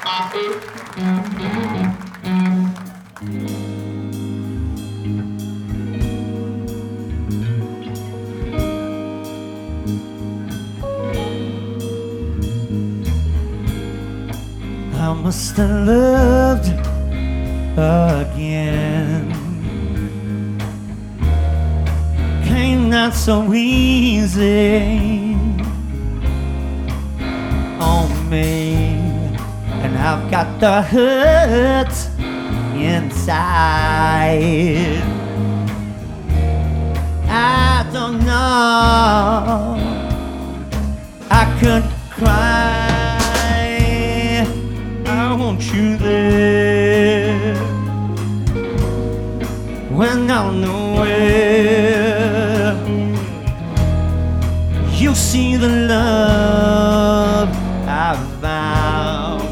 I must have loved again. Came not so easy on me, and I've got the hurt inside. I don't know, I could cry. I want you there when I'm nowhere.